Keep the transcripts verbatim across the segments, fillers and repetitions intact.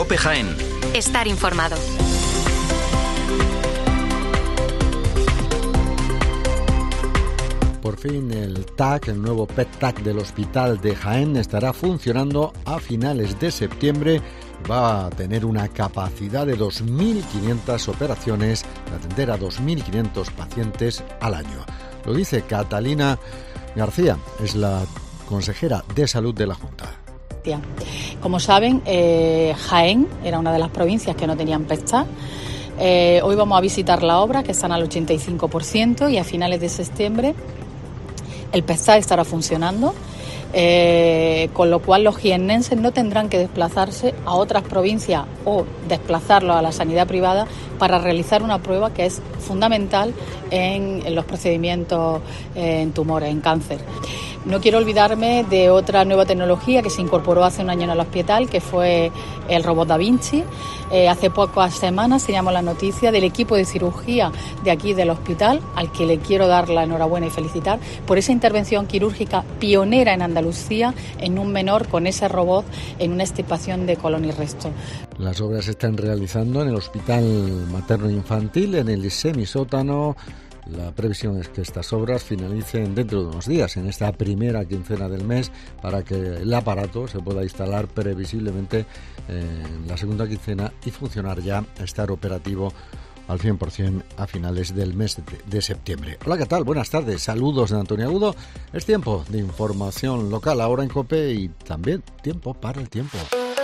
COPE Jaén. Estar informado. Por fin el T A C, el nuevo P E T T A C del Hospital de Jaén, estará funcionando a finales de septiembre. Va a tener una capacidad de dos mil quinientas operaciones, de atender a dos mil quinientos pacientes al año. Lo dice Catalina García, es la consejera de Salud de la Junta. Como saben, eh, Jaén era una de las provincias que no tenían P E T T A C. Eh, hoy vamos a visitar la obra, que están al ochenta y cinco por ciento, y a finales de septiembre el P E T T A C estará funcionando, eh, con lo cual los jiennenses no tendrán que desplazarse a otras provincias o desplazarlos a la sanidad privada para realizar una prueba que es fundamental en, en los procedimientos eh, en tumores, en cáncer. No quiero olvidarme de otra nueva tecnología que se incorporó hace un año en el hospital, que fue el robot Da Vinci. Eh, hace pocas semanas teníamos la noticia del equipo de cirugía de aquí del hospital, al que le quiero dar la enhorabuena y felicitar por esa intervención quirúrgica pionera en Andalucía en un menor con ese robot en una extirpación de colon y resto. Las obras se están realizando en el Hospital Materno Infantil, en el semisótano. La previsión es que estas obras finalicen dentro de unos días, en esta primera quincena del mes, para que el aparato se pueda instalar previsiblemente en la segunda quincena y funcionar ya, estar operativo al cien por ciento a finales del mes de septiembre. Hola, ¿qué tal? Buenas tardes. Saludos de Antonio Agudo. Es tiempo de información local ahora en COPE y también tiempo para el tiempo.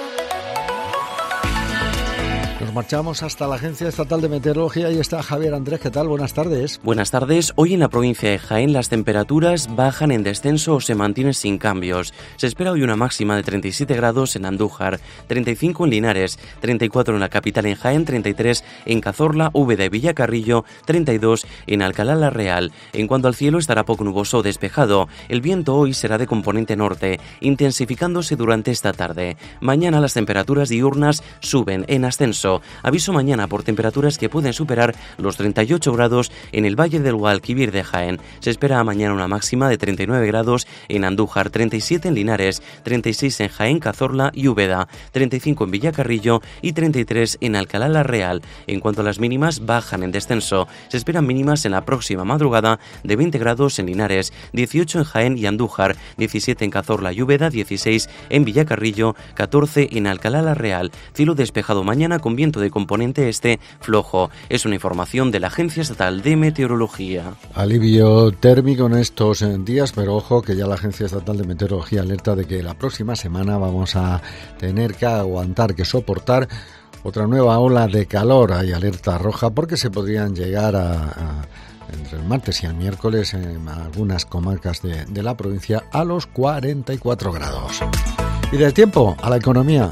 Nos marchamos hasta la Agencia Estatal de Meteorología y está Javier Andrés. ¿Qué tal? Buenas tardes. Buenas tardes. Hoy en la provincia de Jaén las temperaturas bajan en descenso o se mantienen sin cambios. Se espera hoy una máxima de treinta y siete grados en Andújar, treinta y cinco en Linares, treinta y cuatro en la capital en Jaén, treinta y tres en Cazorla, Úbeda y Villacarrillo, treinta y dos en Alcalá la Real. En cuanto al cielo, estará poco nuboso o despejado. El viento hoy será de componente norte, intensificándose durante esta tarde. Mañana las temperaturas diurnas suben en ascenso. Aviso mañana por temperaturas que pueden superar los treinta y ocho grados en el Valle del Guadalquivir de Jaén. Se espera mañana una máxima de treinta y nueve grados en Andújar, treinta y siete en Linares, treinta y seis en Jaén, Cazorla y Úbeda, treinta y cinco en Villacarrillo y treinta y tres en Alcalá la Real. En cuanto a las mínimas, bajan en descenso. Se esperan mínimas en la próxima madrugada de veinte grados en Linares, dieciocho en Jaén y Andújar, diecisiete en Cazorla y Úbeda, dieciséis en Villacarrillo, catorce en Alcalá la Real. Cielo despejado mañana con viento de componente este flojo. Es una información de la Agencia Estatal de Meteorología. Alivio térmico en estos días, pero ojo que ya la Agencia Estatal de Meteorología alerta de que la próxima semana vamos a tener que aguantar, que soportar otra nueva ola de calor. Hay alerta roja porque se podrían llegar a, a entre el martes y el miércoles en algunas comarcas de, de la provincia a los cuarenta y cuatro grados. Y del tiempo a la economía.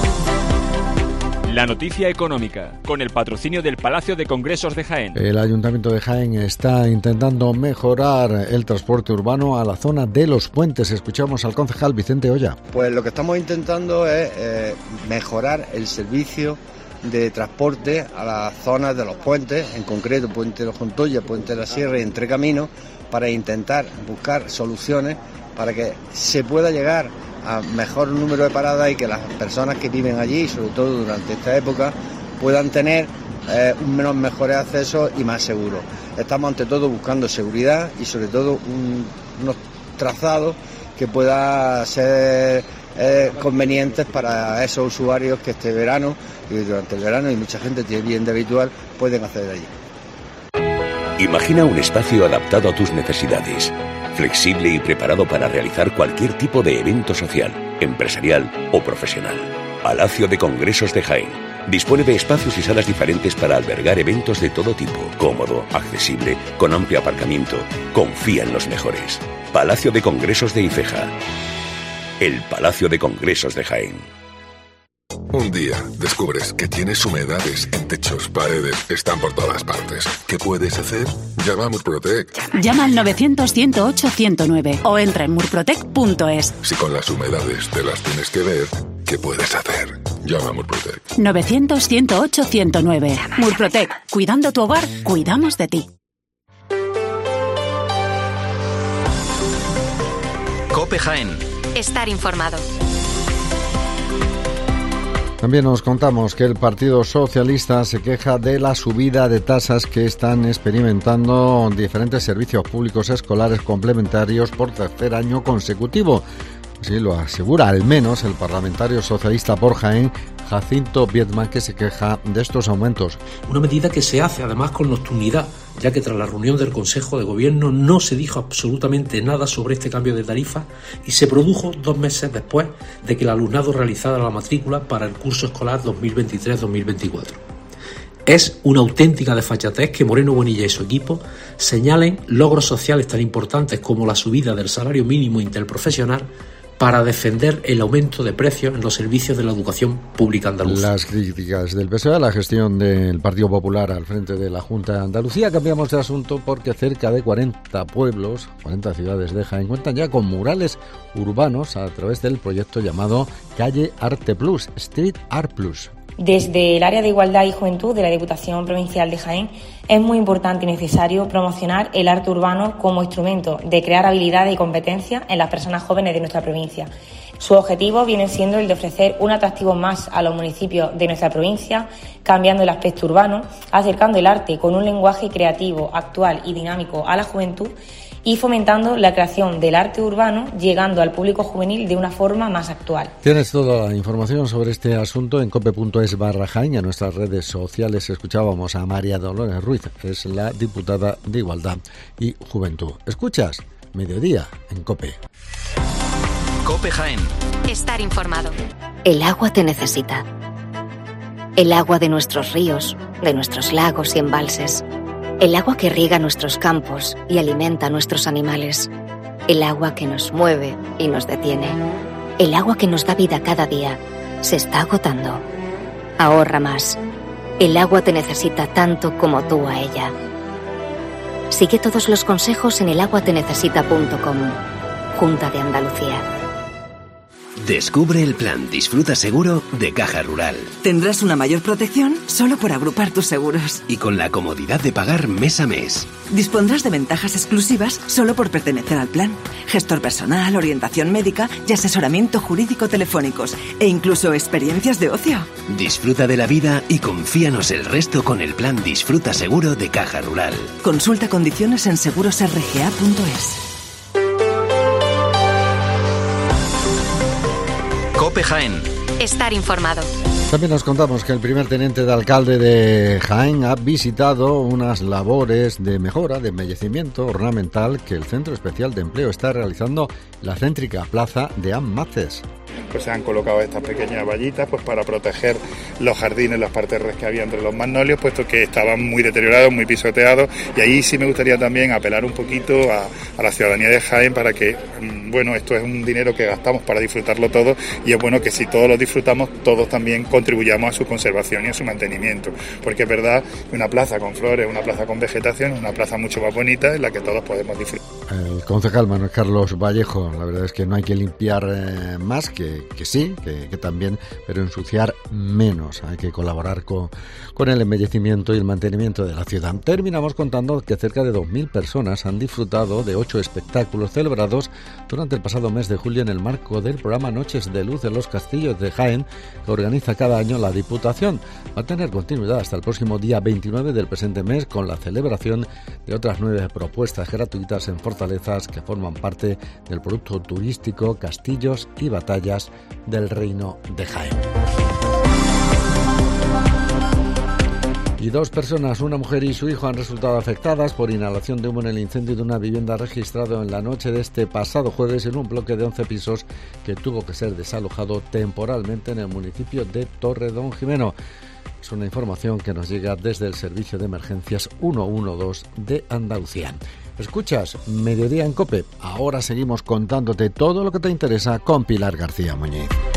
La noticia económica, con el patrocinio del Palacio de Congresos de Jaén. El Ayuntamiento de Jaén está intentando mejorar el transporte urbano a la zona de los puentes. Escuchamos al concejal Vicente Oya. Pues lo que estamos intentando es eh, mejorar el servicio de transporte a las zonas de los puentes, en concreto Puente de los Juntoya, Puente de la Sierra y Entre Caminos, para intentar buscar soluciones para que se pueda llegar a mejor número de paradas y que las personas que viven allí, sobre todo durante esta época, puedan tener eh, unos mejores accesos y más seguros. Estamos ante todo buscando seguridad y sobre todo un, unos trazados que puedan ser eh, convenientes para esos usuarios que este verano y durante el verano, y mucha gente tiene bien de habitual, pueden acceder allí. Imagina un espacio adaptado a tus necesidades, flexible y preparado para realizar cualquier tipo de evento social, empresarial o profesional. Palacio de Congresos de Jaén dispone de espacios y salas diferentes para albergar eventos de todo tipo, cómodo, accesible, con amplio aparcamiento. Confía en los mejores. Palacio de Congresos de Ifeja. El Palacio de Congresos de Jaén. Un día descubres que tienes humedades en techos, paredes, están por todas partes. ¿Qué puedes hacer? Llama a Murprotec. Llama al novecientos, ciento ocho, ciento nueve o entra en murprotec punto es. Si con las humedades te las tienes que ver, ¿qué puedes hacer? Llama a Murprotec. novecientos, ciento ocho, ciento nueve. Murprotec. Cuidando tu hogar, cuidamos de ti. COPE Jaén. Estar informado. También nos contamos que el Partido Socialista se queja de la subida de tasas que están experimentando diferentes servicios públicos escolares complementarios por tercer año consecutivo. Así lo asegura al menos el parlamentario socialista por Jaén, Jacinto Viedma, que se queja de estos aumentos. Una medida que se hace además con nocturnidad, ya que tras la reunión del Consejo de Gobierno no se dijo absolutamente nada sobre este cambio de tarifa y se produjo dos meses después de que el alumnado realizara la matrícula para el curso escolar dos mil veintitrés dos mil veinticuatro. Es una auténtica desfachatez que Moreno Bonilla y su equipo señalen logros sociales tan importantes como la subida del salario mínimo interprofesional para defender el aumento de precios en los servicios de la educación pública andaluza. Las críticas del P S O E a la gestión del Partido Popular al frente de la Junta de Andalucía. Cambiamos de asunto porque cerca de cuarenta pueblos, cuarenta ciudades de Jaén cuentan ya con murales urbanos a través del proyecto llamado Calle Arte Plus, Street Art Plus. Desde el área de Igualdad y Juventud de la Diputación Provincial de Jaén es muy importante y necesario promocionar el arte urbano como instrumento de crear habilidades y competencias en las personas jóvenes de nuestra provincia. Su objetivo viene siendo el de ofrecer un atractivo más a los municipios de nuestra provincia, cambiando el aspecto urbano, acercando el arte con un lenguaje creativo, actual y dinámico a la juventud y fomentando la creación del arte urbano, llegando al público juvenil de una forma más actual. Tienes toda la información sobre este asunto en cope punto es barra Jaén. En nuestras redes sociales escuchábamos a María Dolores Ruiz, es la diputada de Igualdad y Juventud. ¿Escuchas? Mediodía en COPE. COPE Jaén. Estar informado. El agua te necesita. El agua de nuestros ríos, de nuestros lagos y embalses. El agua que riega nuestros campos y alimenta a nuestros animales. El agua que nos mueve y nos detiene. El agua que nos da vida cada día se está agotando. Ahorra más. El agua te necesita tanto como tú a ella. Sigue todos los consejos en el agua te necesita punto com. Junta de Andalucía. Descubre el plan Disfruta Seguro de Caja Rural. Tendrás una mayor protección solo por agrupar tus seguros. Y con la comodidad de pagar mes a mes. Dispondrás de ventajas exclusivas solo por pertenecer al plan. Gestor personal, orientación médica y asesoramiento jurídico telefónicos. E incluso experiencias de ocio. Disfruta de la vida y confíanos el resto con el plan Disfruta Seguro de Caja Rural. Consulta condiciones en seguros r g a punto es. COPE Jaén. Estar informado. También nos contamos que el primer teniente de alcalde de Jaén ha visitado unas labores de mejora, de embellecimiento ornamental que el Centro Especial de Empleo está realizando en la céntrica plaza de Amances. Pues se han colocado estas pequeñas vallitas pues para proteger los jardines, los parterres que había entre los magnolios, puesto que estaban muy deteriorados, muy pisoteados, y ahí sí me gustaría también apelar un poquito a, a la ciudadanía de Jaén para que, bueno, esto es un dinero que gastamos para disfrutarlo todo, y es bueno que si todos lo disfrutamos, todos también contribuyamos a su conservación y a su mantenimiento, porque es verdad que una plaza con flores, una plaza con vegetación, es una plaza mucho más bonita en la que todos podemos disfrutar. El concejal Manuel Carlos Vallejo, la verdad es que no hay que limpiar eh, más, que, que sí, que, que también, pero ensuciar menos. Hay que colaborar con, con el embellecimiento y el mantenimiento de la ciudad. Terminamos contando que cerca de dos mil personas han disfrutado de ocho espectáculos celebrados durante el pasado mes de julio en el marco del programa Noches de Luz de los Castillos de Jaén, que organiza cada año la Diputación. Va a tener continuidad hasta el próximo día veintinueve del presente mes con la celebración de otras nueve propuestas gratuitas en fortalezas que forman parte del producto turístico Castillos y Batallas del Reino de Jaén. Y dos personas, una mujer y su hijo, han resultado afectadas por inhalación de humo en el incendio de una vivienda registrado en la noche de este pasado jueves en un bloque de once pisos que tuvo que ser desalojado temporalmente en el municipio de Torredonjimeno. Es una información que nos llega desde el Servicio de Emergencias ciento doce de Andalucía. Escuchas Mediodía en COPE. Ahora seguimos contándote todo lo que te interesa con Pilar García Muñiz.